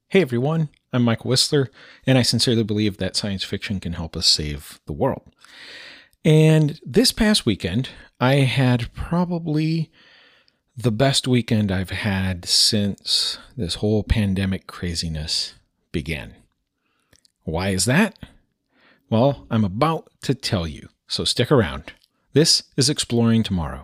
Hey everyone, I'm Michael Whistler, and I sincerely believe that science fiction can help us save the world. And this past weekend, I had probably the best weekend I've had since this whole pandemic craziness began. Why is that? Well, I'm about to tell you, so stick around. This is Exploring Tomorrow.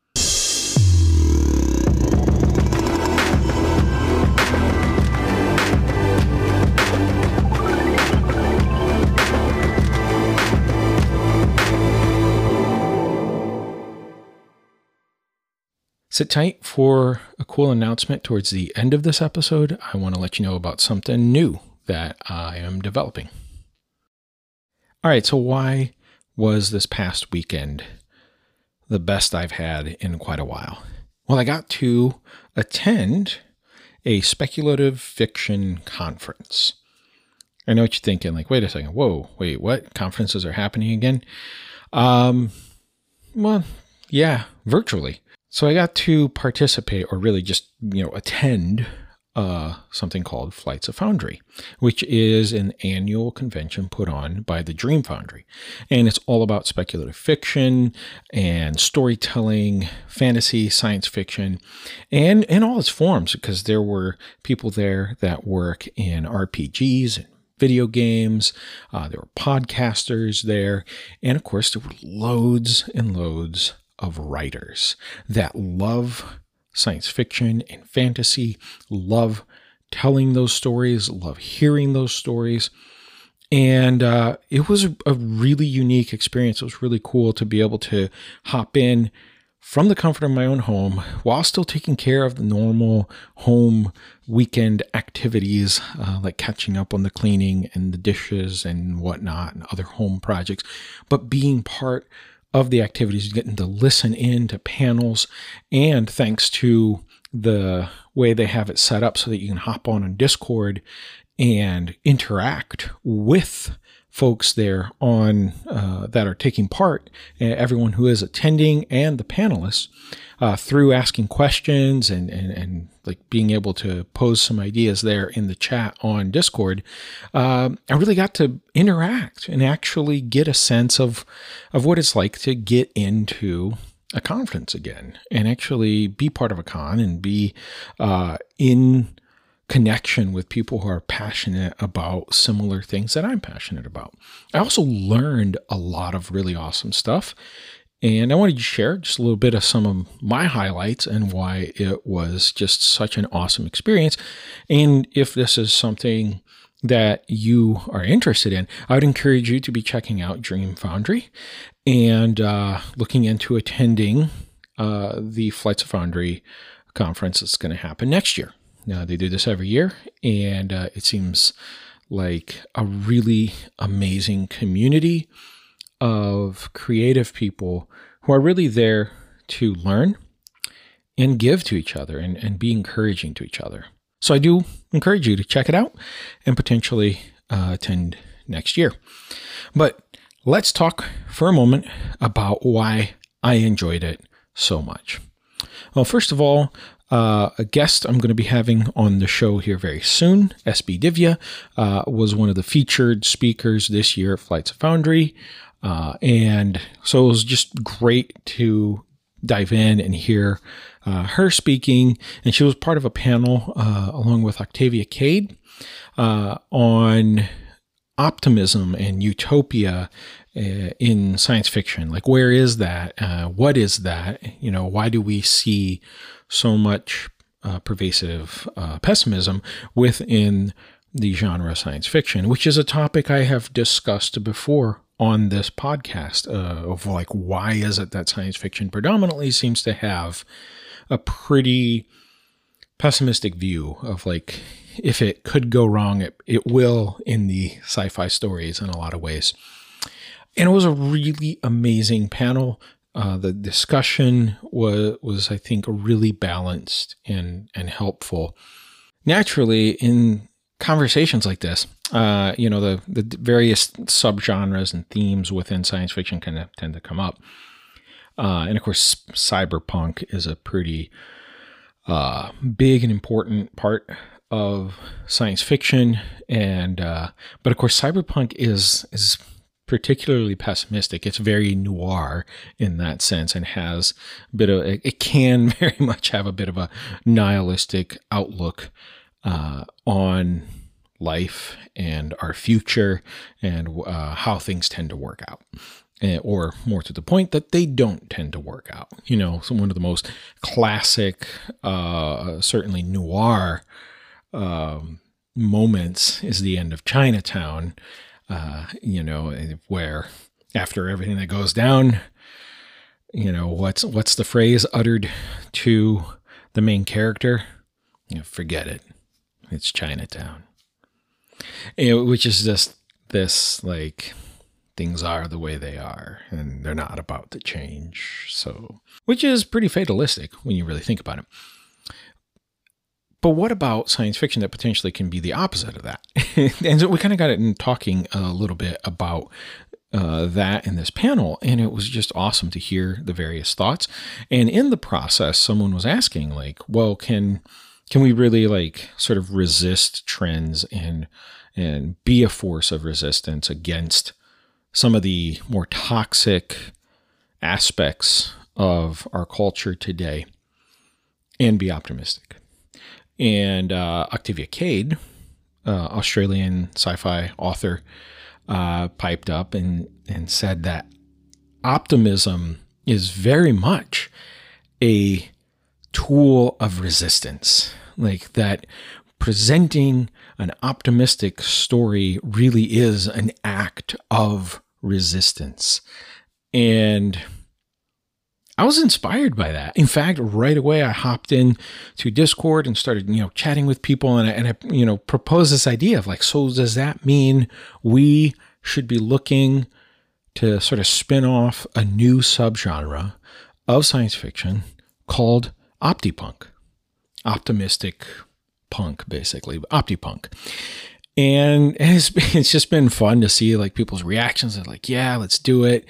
Sit tight for a cool announcement towards the end of this episode. I want to let you know about something new that I am developing. All right, so why was this past weekend the best I've had in quite a while? Well, I got to attend a speculative fiction conference. I know what you're thinking, like, wait a second, wait, what? Conferences are happening again? Well, yeah, virtually. So I got to participate, or really just, attend something called Flights of Foundry, which is an annual convention put on by the Dream Foundry. And it's all about speculative fiction and storytelling, fantasy, science fiction, and in all its forms, because there were people there that work in RPGs and video games. There were podcasters there. And of course, there were loads and loads of writers that love science fiction and fantasy, love telling those stories, love hearing those stories. And it was a really unique experience. It was really cool to be able to hop in from the comfort of my own home while still taking care of the normal home weekend activities, like catching up on the cleaning and the dishes and whatnot and other home projects, but being part of the activities, getting to listen in to panels, and thanks to the way they have it set up so that you can hop on Discord and interact with folks there on that are taking part, everyone who is attending and the panelists, through asking questions and like being able to pose some ideas there in the chat on Discord. I really got to interact and actually get a sense of what it's like to get into a conference again and actually be part of a con and be in connection with people who are passionate about similar things that I'm passionate about. I also learned a lot of really awesome stuff, and I wanted to share just a little bit of some of my highlights and why it was just such an awesome experience. And if this is something that you are interested in, I would encourage you to be checking out Dream Foundry and looking into attending the Flights of Foundry conference that's going to happen next year. Now, they do this every year, and it seems like a really amazing community of creative people who are really there to learn and give to each other and be encouraging to each other. So I do encourage you to check it out and potentially attend next year. But let's talk for a moment about why I enjoyed it so much. Well, first of all, a guest I'm going to be having on the show here very soon, SB Divya, was one of the featured speakers this year at Flights of Foundry. And so it was just great to dive in and hear her speaking. And she was part of a panel along with Octavia Cade on optimism and utopia in science fiction. Like, where is that? What is that? Why do we see so much pervasive pessimism within the genre of science fiction, which is a topic I have discussed before on this podcast, of like, why is it that science fiction predominantly seems to have a pretty pessimistic view of, like, if it could go wrong, it will in the sci-fi stories in a lot of ways. And it was a really amazing panel. The discussion was, I think, really balanced and helpful. Naturally, in conversations like this, the various subgenres and themes within science fiction kind of tend to come up. And of course, cyberpunk is a pretty big and important part of science fiction, and but of course, cyberpunk is particularly pessimistic. It's very noir in that sense, and has a bit of it can very much have a bit of a nihilistic outlook on life and our future, and how things tend to work out. Or more to the point, that they don't tend to work out. So one of the most classic, certainly noir moments is the end of Chinatown, where after everything that goes down, what's the phrase uttered to the main character? Forget it. It's Chinatown. Which is just this, like, things are the way they are, and they're not about to change. So, which is pretty fatalistic when you really think about it. But what about science fiction that potentially can be the opposite of that? And so we kind of got it in talking a little bit about that in this panel, and it was just awesome to hear the various thoughts. And in the process, someone was asking, like, well, can we really, like, sort of resist trends and be a force of resistance against some of the more toxic aspects of our culture today and be optimistic? And Octavia Cade, Australian sci-fi author, piped up and said that optimism is very much a tool of resistance. Like, that presenting an optimistic story really is an act of resistance. And I was inspired by that. In fact, right away, I hopped in to Discord and started, chatting with people, and I proposed this idea of, like, so does that mean we should be looking to sort of spin off a new subgenre of science fiction called optipunk? Optimistic punk, basically, optipunk. And it's just been fun to see, like, people's reactions. They're like, yeah, let's do it.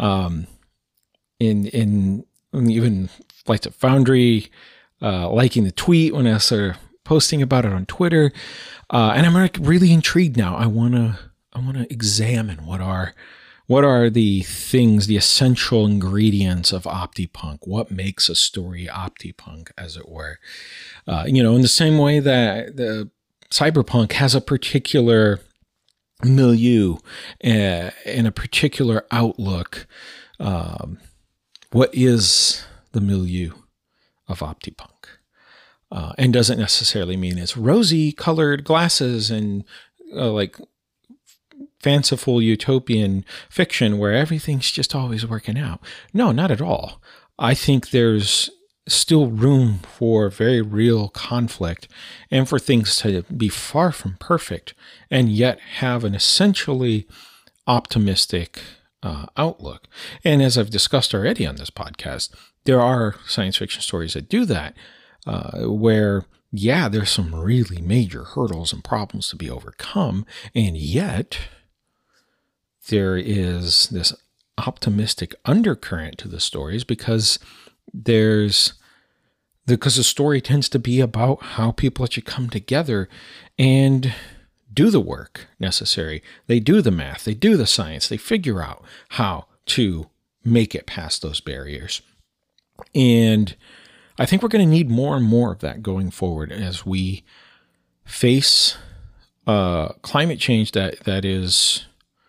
In even Flights of Foundry, liking the tweet when I started posting about it on Twitter. And I'm, like, really intrigued now. I want to examine what are the things, the essential ingredients of optipunk. What makes a story optipunk, as it were? In the same way that the cyberpunk has a particular milieu and a particular outlook. What is the milieu of optipunk? And doesn't necessarily mean it's rosy colored glasses and like fanciful utopian fiction where everything's just always working out. No, not at all. I think there's still room for very real conflict and for things to be far from perfect and yet have an essentially optimistic outlook. And as I've discussed already on this podcast, there are science fiction stories that do that, where, yeah, there's some really major hurdles and problems to be overcome, and yet there is this optimistic undercurrent to the stories because the story tends to be about how people actually come together and do the work necessary. They do the math, they do the science, they figure out how to make it past those barriers. And I think we're going to need more and more of that going forward as we face climate change that is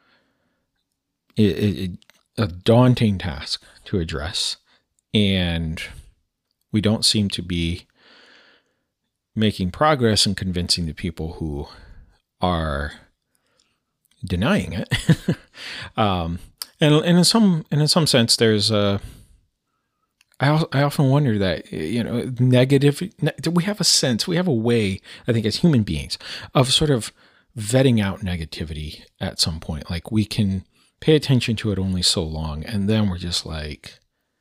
a daunting task to address. And we don't seem to be making progress in convincing the people who are denying it. And in some sense, there's I often wonder that, negative, we have a way, I think, as human beings of sort of vetting out negativity at some point. Like, we can pay attention to it only so long, and then we're just like,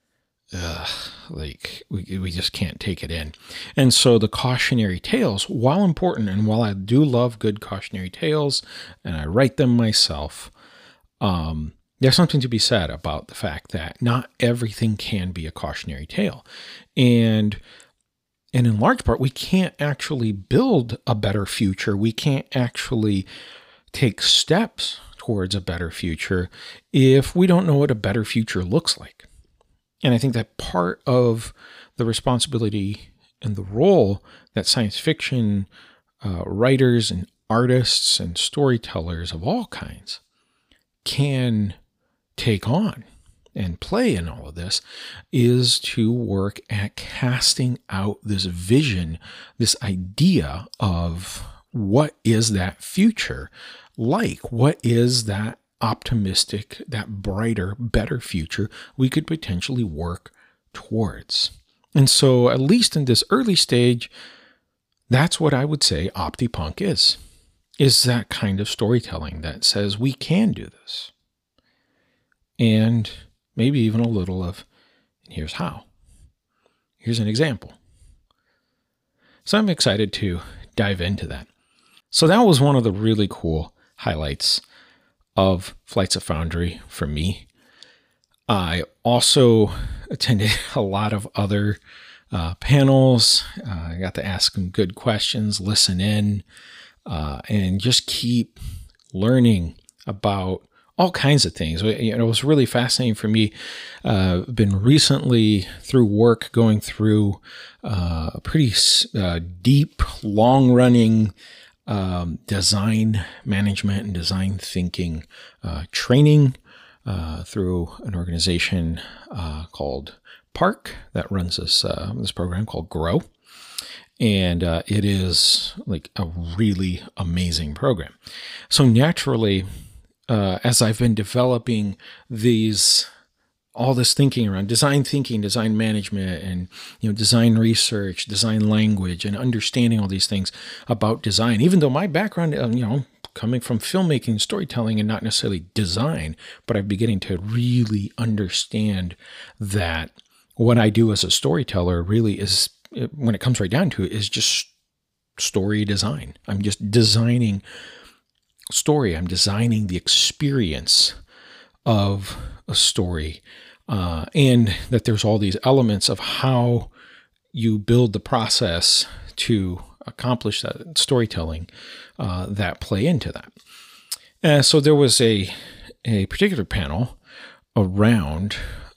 we just can't take it in. And so the cautionary tales, while important, and while I do love good cautionary tales, and I write them myself, there's something to be said about the fact that not everything can be a cautionary tale. And And in large part, we can't actually build a better future. We can't actually take steps towards a better future if we don't know what a better future looks like. And I think that part of the responsibility and the role that science fiction writers and artists and storytellers of all kinds can take on and play in all of this is to work at casting out this vision, this idea of what is that future like? What is that optimistic, that brighter, better future we could potentially work towards? And so, at least in this early stage, that's what I would say OptiPunk is that kind of storytelling that says we can do this. And maybe even a little of, here's how. Here's an example. So I'm excited to dive into that. So that was one of the really cool highlights of Flights of Foundry for me. I also attended a lot of other panels. I got to ask some good questions, listen in, and just keep learning about all kinds of things. It was really fascinating for me. Been recently through work going through a pretty deep, long-running design management and design thinking training through an organization called Park that runs this program called Grow. And it is like a really amazing program. So naturally, as I've been developing all this thinking around design thinking, design management, and design research, design language, and understanding all these things about design, even though my background, coming from filmmaking, storytelling, and not necessarily design, but I'm beginning to really understand that what I do as a storyteller really is, when it comes right down to it, is just story design. I'm just designing story. I'm designing the experience of a story, and that there's all these elements of how you build the process to accomplish that storytelling that play into that. So there was a particular panel around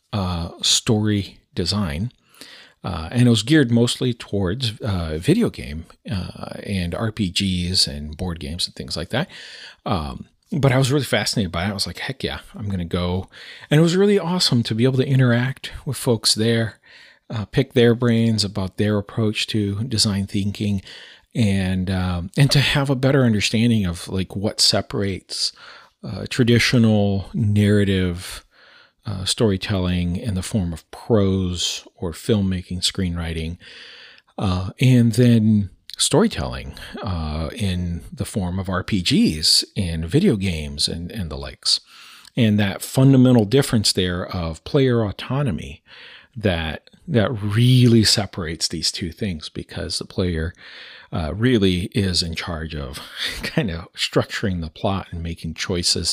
story design, and it was geared mostly towards video game and RPGs and board games and things like that. But I was really fascinated by it. I was like, heck yeah, I'm going to go. And it was really awesome to be able to interact with folks there, pick their brains about their approach to design thinking, and to have a better understanding of like what separates traditional narrative storytelling in the form of prose or filmmaking, screenwriting, and then storytelling in the form of RPGs and video games and the likes. And that fundamental difference there of player autonomy that really separates these two things, because the player really is in charge of kind of structuring the plot and making choices,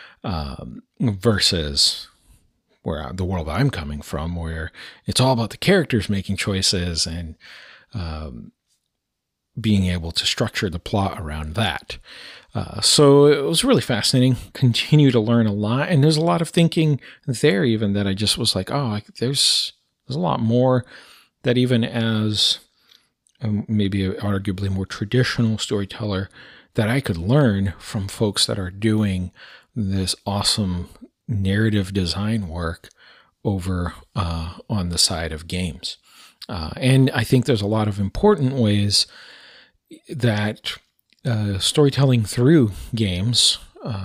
versus where the world I'm coming from, where it's all about the characters making choices and being able to structure the plot around that. So it was really fascinating. Continue to learn a lot, and there's a lot of thinking there even that I just was like, oh, there's a lot more that even as maybe arguably more traditional storyteller that I could learn from folks that are doing this awesome narrative design work over on the side of games. And I think there's a lot of important ways that storytelling through games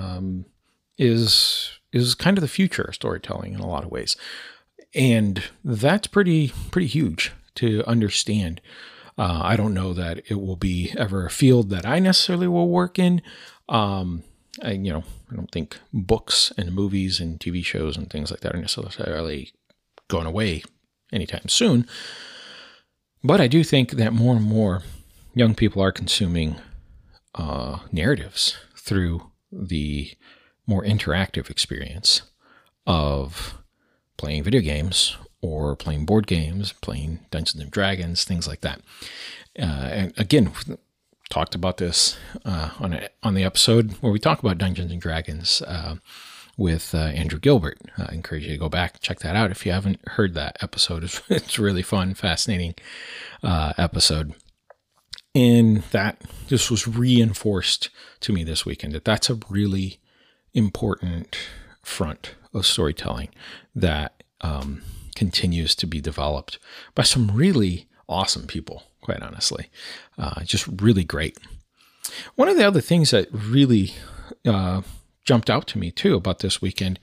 is kind of the future of storytelling in a lot of ways. And that's pretty huge to understand. I don't know that it will be ever a field that I necessarily will work in. I don't think books and movies and TV shows and things like that are necessarily going away anytime soon. But I do think that more and more young people are consuming narratives through the more interactive experience of playing video games or playing board games, playing Dungeons and Dragons, things like that. And again, talked about this on the episode where we talk about Dungeons and Dragons with Andrew Gilbert. I encourage you to go back and check that out if you haven't heard that episode. It's really fun, fascinating episode. And that just was reinforced to me this weekend, that's a really important front of storytelling that continues to be developed by some really awesome people, quite honestly. Just really great. One of the other things that really jumped out to me too about this weekend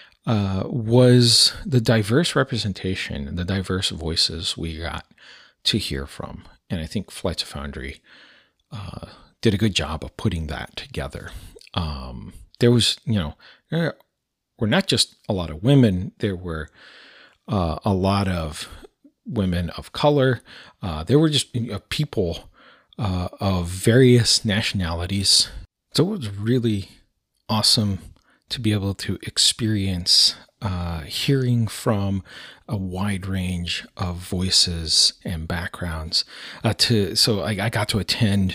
was the diverse representation and the diverse voices we got to hear from. And I think Flights of Foundry did a good job of putting that together. There was, were not just a lot of women, there were a lot of women of color. There were just people of various nationalities. So it was really awesome to be able to experience hearing from a wide range of voices and backgrounds. So I got to attend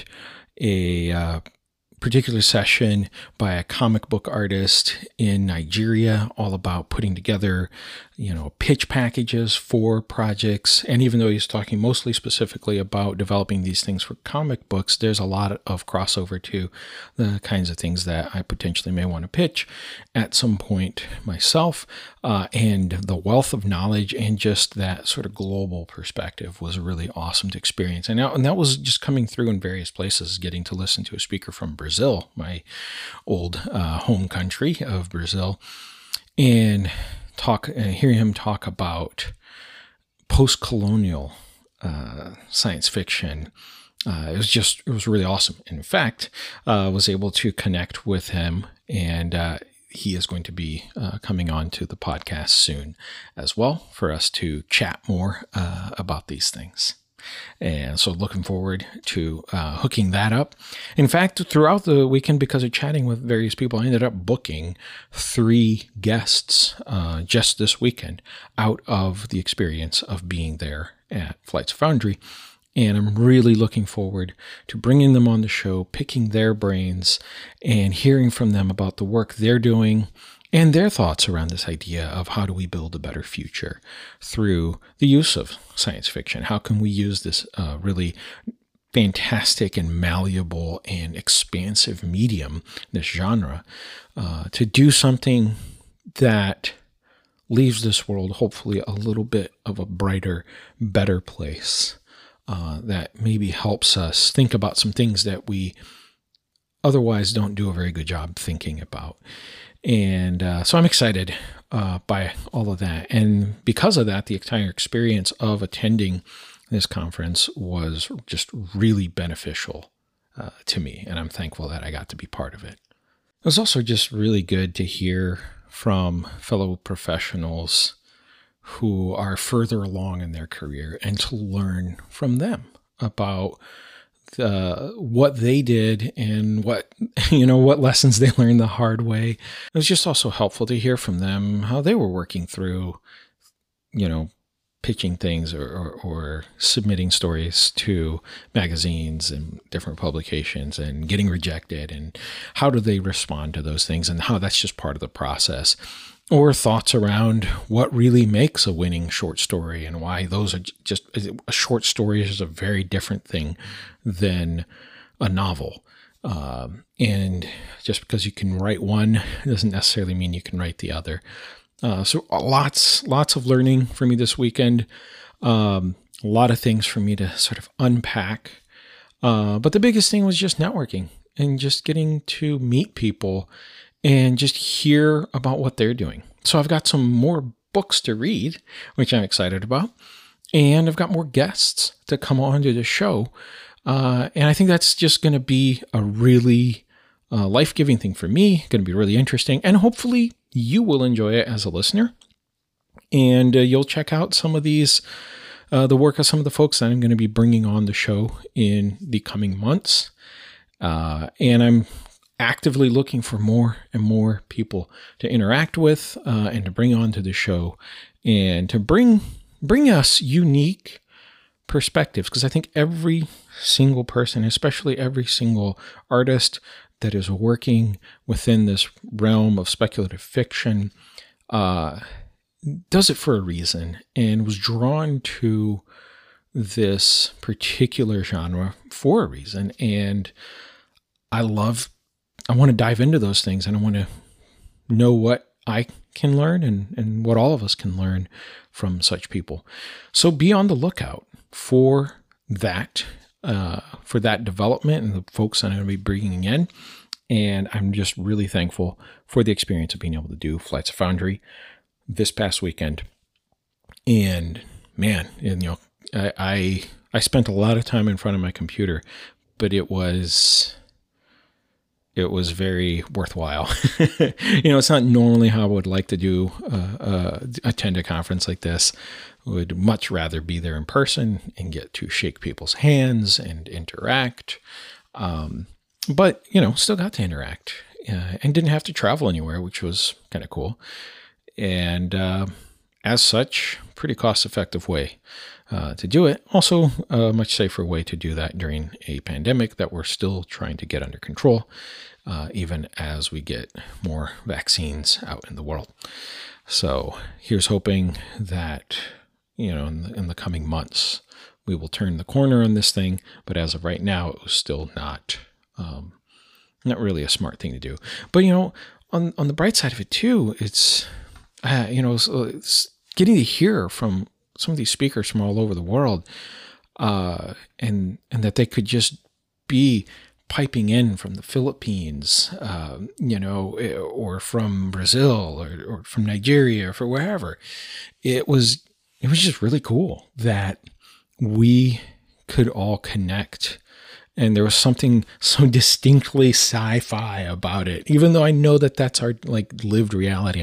a particular session by a comic book artist in Nigeria, all about putting together, pitch packages for projects. And even though he's talking mostly specifically about developing these things for comic books, there's a lot of crossover to the kinds of things that I potentially may want to pitch at some point myself. And the wealth of knowledge and just that sort of global perspective was really awesome to experience. And that was just coming through in various places, getting to listen to a speaker from Brazil, my old home country of Brazil, and hearing him talk about post-colonial science fiction. It was really awesome. In fact, was able to connect with him, and he is going to be coming on to the podcast soon as well for us to chat more about these things. And so looking forward to hooking that up. In fact, throughout the weekend, because of chatting with various people, I ended up booking 3 guests just this weekend out of the experience of being there at Flights of Foundry. And I'm really looking forward to bringing them on the show, picking their brains, and hearing from them about the work they're doing and their thoughts around this idea of how do we build a better future through the use of science fiction. How can we use this really fantastic and malleable and expansive medium, this genre, to do something that leaves this world hopefully a little bit of a brighter, better place, that maybe helps us think about some things that we otherwise don't do a very good job thinking about. And so I'm excited by all of that. And because of that, the entire experience of attending this conference was just really beneficial to me. And I'm thankful that I got to be part of it. It was also just really good to hear from fellow professionals who are further along in their career and to learn from them about what they did and what lessons they learned the hard way. It was just also helpful to hear from them how they were working through, pitching things or submitting stories to magazines and different publications and getting rejected, and how do they respond to those things and how that's just part of the process. Or thoughts around what really makes a winning short story and why those are just, a short story is a very different thing than a novel. And just because you can write one doesn't necessarily mean you can write the other. So lots of learning for me this weekend. A lot of things for me to sort of unpack. But the biggest thing was just networking and just getting to meet people and just hear about what they're doing. So I've got some more books to read, which I'm excited about. And I've got more guests to come on to the show. And I think that's just going to be a really life-giving thing for me, going to be really interesting. And hopefully you will enjoy it as a listener. And you'll check out some of these, the work of some of the folks that I'm going to be bringing on the show in the coming months. And I'm actively looking for more and more people to interact with and to bring onto the show and to bring us unique perspectives, because I think every single person, especially every single artist that is working within this realm of speculative fiction, does it for a reason and was drawn to this particular genre for a reason. And I want to dive into those things, and I want to know what I can learn and what all of us can learn from such people. So be on the lookout for that development and the folks that I'm going to be bringing in. And I'm just really thankful for the experience of being able to do Flights of Foundry this past weekend. And man, I spent a lot of time in front of my computer, but it was very worthwhile. It's not normally how I would like to do attend a conference like this. I would much rather be there in person and get to shake people's hands and interact. But still got to interact and didn't have to travel anywhere, which was kind of cool. And as such, pretty cost-effective way to do it. Also, a much safer way to do that during a pandemic that we're still trying to get under control, even as we get more vaccines out in the world. So here's hoping that, in the coming months, we will turn the corner on this thing. But as of right now, it was still not really a smart thing to do. But, on the bright side of it too, it's getting to hear from some of these speakers from all over the world, and that they could just be piping in from the Philippines, or from Brazil or from Nigeria or from wherever. It was just really cool that we could all connect. And there was something so distinctly sci-fi about it, even though I know that that's our lived reality.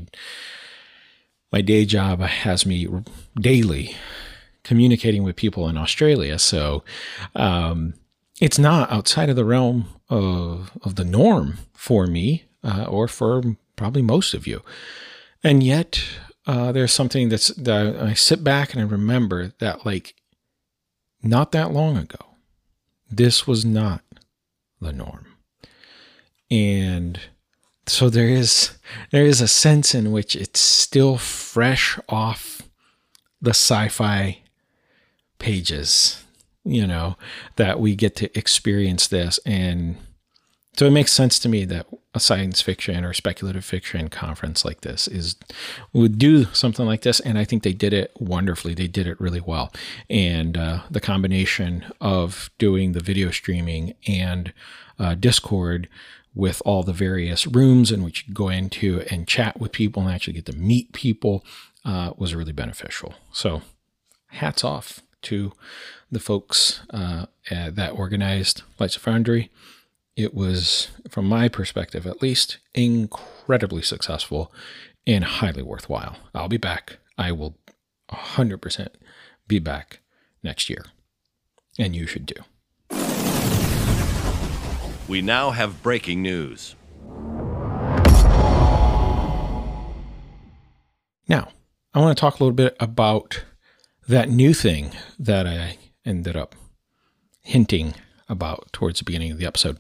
My day job has me daily communicating with people in Australia. So it's not outside of the realm of the norm for me or for probably most of you. And yet there's something that I sit back and I remember that not that long ago, this was not the norm. And so there is a sense in which it's still fresh off the sci-fi pages, that we get to experience this. And so it makes sense to me that a science fiction or speculative fiction conference like this would do something like this. And I think they did it wonderfully. They did it really well. And the combination of doing the video streaming and Discord with all the various rooms in which you go into and chat with people and actually get to meet people was really beneficial. So hats off to the folks that organized Flights of Foundry. It was, from my perspective at least, incredibly successful and highly worthwhile. I'll be back. I will 100% be back next year. And you should too. We now have breaking news. Now, I want to talk a little bit about that new thing that I ended up hinting about towards the beginning of the episode.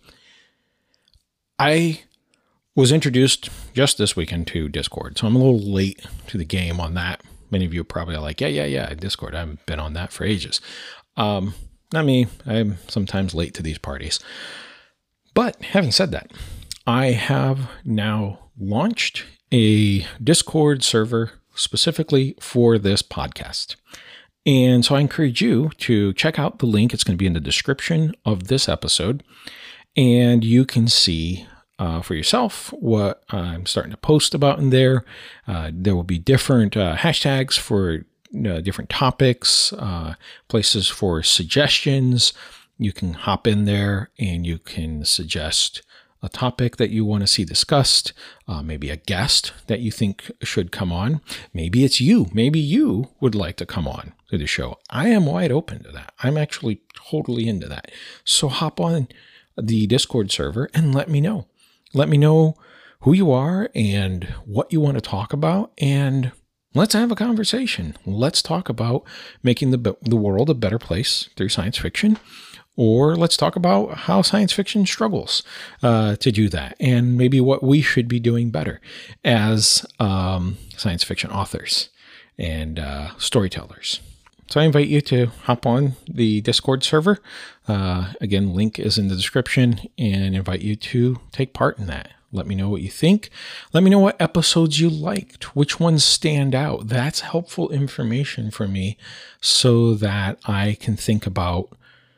I was introduced just this weekend to Discord, so I'm a little late to the game on that. Many of you probably are like, yeah, Discord. I haven't been on that for ages. Not me. I'm sometimes late to these parties. But having said that, I have now launched a Discord server specifically for this podcast. And so I encourage you to check out the link. It's going to be in the description of this episode. And you can see for yourself what I'm starting to post about in there. There will be different hashtags for different topics, places for suggestions. You can hop in there and you can suggest a topic that you want to see discussed, maybe a guest that you think should come on. Maybe it's you. Maybe you would like to come on to the show. I am wide open to that. I'm actually totally into that. So hop on the Discord server and let me know. Let me know who you are and what you want to talk about, and let's have a conversation. Let's talk about making the world a better place through science fiction, or let's talk about how science fiction struggles to do that, and maybe what we should be doing better as science fiction authors and storytellers. So I invite you to hop on the Discord server. Again, link is in the description, and invite you to take part in that. Let me know what you think. Let me know what episodes you liked, which ones stand out. That's helpful information for me so that I can think about,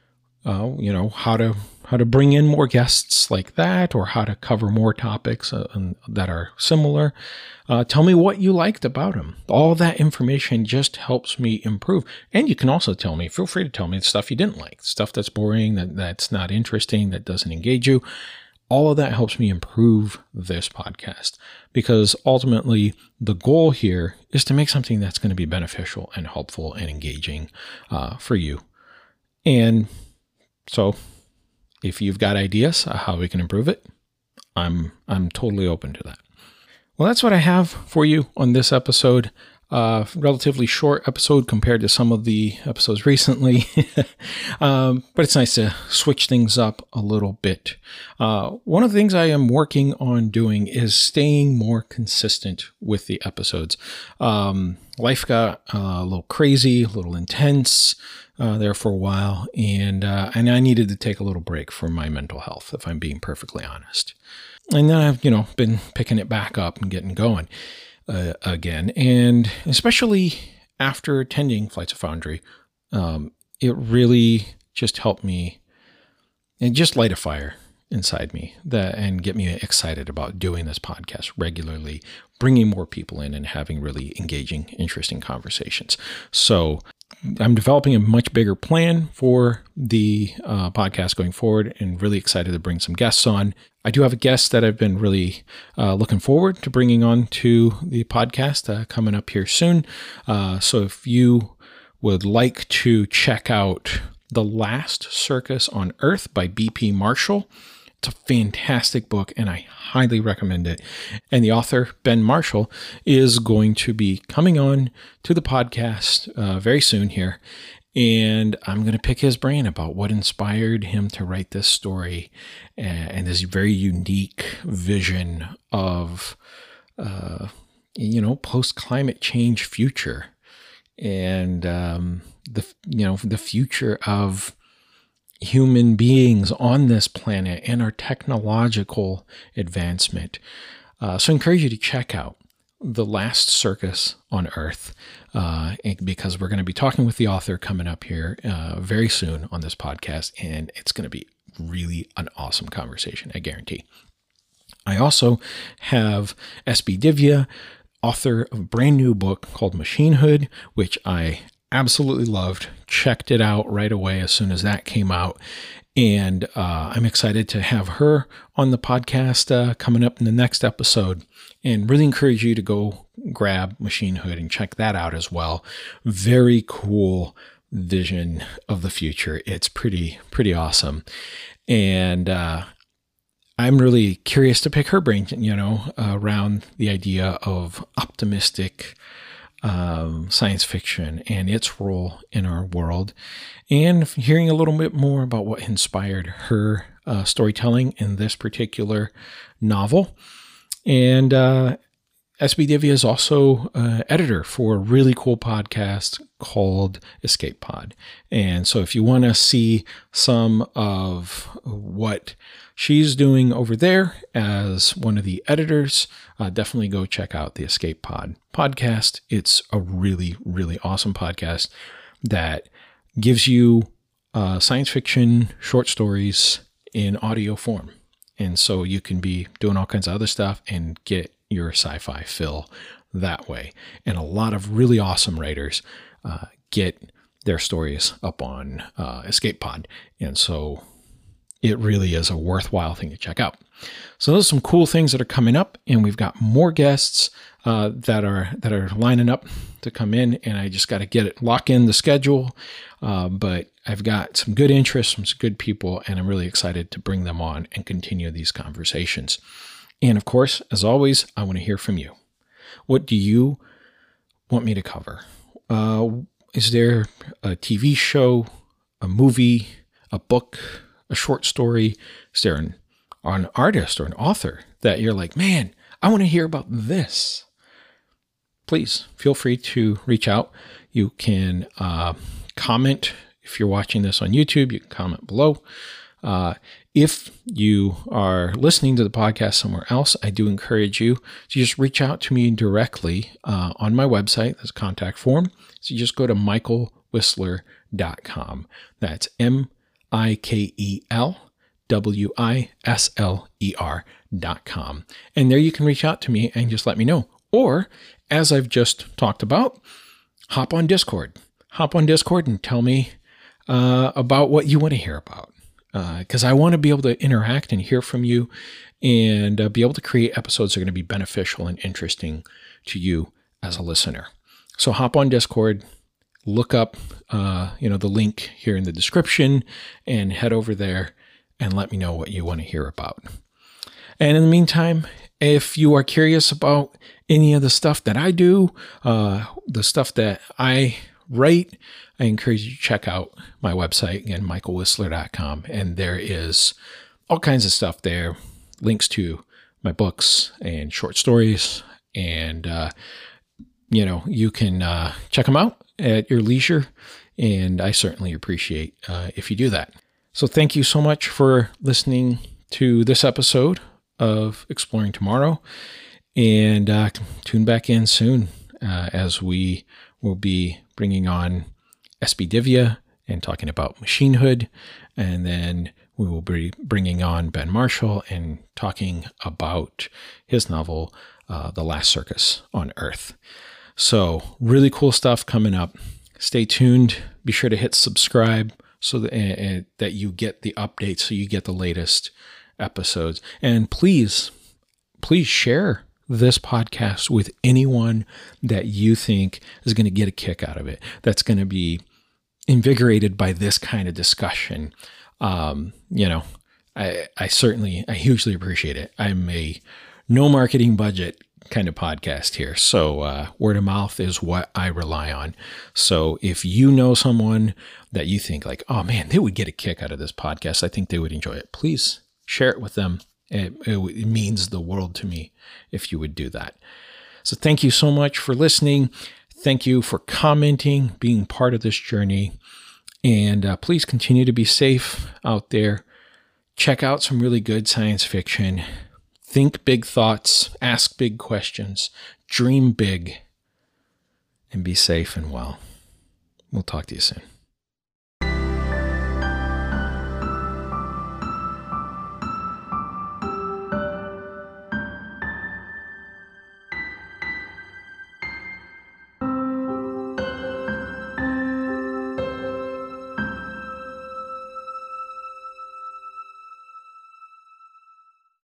how to bring in more guests like that, or how to cover more topics that are similar. Tell me what you liked about them. All that information just helps me improve. And you can also feel free to tell me the stuff you didn't like, stuff that's boring, that's not interesting, that doesn't engage you. All of that helps me improve this podcast, because ultimately the goal here is to make something that's going to be beneficial and helpful and engaging for you. And so if you've got ideas how we can improve it, I'm totally open to that. Well, that's what I have for you on this episode. Relatively short episode compared to some of the episodes recently, but it's nice to switch things up a little bit. One of the things I am working on doing is staying more consistent with the episodes. Life got a little crazy, a little intense there for a while, and I needed to take a little break for my mental health, if I'm being perfectly honest. And then I've been picking it back up and getting going again, and especially after attending Flights of Foundry, it really just helped me and just light a fire inside me and get me excited about doing this podcast regularly, bringing more people in and having really engaging, interesting conversations. So I'm developing a much bigger plan for the podcast going forward, and really excited to bring some guests on. I do have a guest that I've been really looking forward to bringing on to the podcast coming up here soon. So if you would like to check out The Last Circus on Earth by B.P. Marshall, it's a fantastic book, and I highly recommend it. And the author, Ben Marshall, is going to be coming on to the podcast very soon here. And I'm going to pick his brain about what inspired him to write this story and this very unique vision of, post-climate change future, and the future of human beings on this planet and our technological advancement. So I encourage you to check out The Last Circus on Earth, because we're going to be talking with the author coming up here very soon on this podcast, and it's going to be really an awesome conversation, I guarantee. I also have SB Divya, author of a brand new book called Machinehood, which I absolutely loved. Checked it out right away as soon as that came out. And I'm excited to have her on the podcast coming up in the next episode, and really encourage you to go grab Machinehood and check that out as well. Very cool vision of the future. It's pretty awesome. And I'm really curious to pick her brain, around the idea of optimistic science fiction and its role in our world, and hearing a little bit more about what inspired her storytelling in this particular novel. And SB Divya is also editor for a really cool podcast called Escape Pod. And so if you want to see some of what she's doing over there as one of the editors, definitely go check out the Escape Pod podcast. It's a really, really awesome podcast that gives you science fiction short stories in audio form. And so you can be doing all kinds of other stuff and get your sci-fi fill that way. And a lot of really awesome writers get their stories up on Escape Pod. And so it really is a worthwhile thing to check out. So those are some cool things that are coming up, and we've got more guests that are lining up to come in, and I just got to lock in the schedule. But I've got some good interest from some good people, and I'm really excited to bring them on and continue these conversations. And of course, as always, I want to hear from you. What do you want me to cover? Is there a TV show, a movie, a book, a short story? Is there an artist or an author that you're like, man, I want to hear about this? Please feel free to reach out. You can comment. If you're watching this on YouTube, you can comment below. If you are listening to the podcast somewhere else, I do encourage you to just reach out to me directly on my website. There's a contact form. So you just go to michaelwisler.com. That's MichaelWisler.com. And there you can reach out to me and just let me know. Or, as I've just talked about, hop on Discord. Hop on Discord and tell me about what you want to hear about. Because I want to be able to interact and hear from you and be able to create episodes that are going to be beneficial and interesting to you as a listener. So hop on Discord, look up the link here in the description, and head over there and let me know what you want to hear about. And in the meantime, if you are curious about any of the stuff that I do, the stuff that I write, I encourage you to check out my website, again, michaelwisler.com. And there is all kinds of stuff there, links to my books and short stories. And, you can check them out at your leisure. And I certainly appreciate if you do that. So thank you so much for listening to this episode of Exploring Tomorrow. And tune back in soon as we will be bringing on SB Divya and talking about machinehood. And then we will be bringing on Ben Marshall and talking about his novel, The Last Circus on Earth. So really cool stuff coming up. Stay tuned. Be sure to hit subscribe so that you get the updates, so you get the latest episodes. And please share this podcast with anyone that you think is going to get a kick out of it, that's going to be invigorated by this kind of discussion. I hugely appreciate it. I'm a no marketing budget kind of podcast here. So word of mouth is what I rely on. So if you know someone that you think like, oh man, they would get a kick out of this podcast, I think they would enjoy it, please share it with them. It means the world to me if you would do that. So thank you so much for listening. Thank you for commenting, being part of this journey. And please continue to be safe out there. Check out some really good science fiction. Think big thoughts, ask big questions, dream big, and be safe and well. We'll talk to you soon.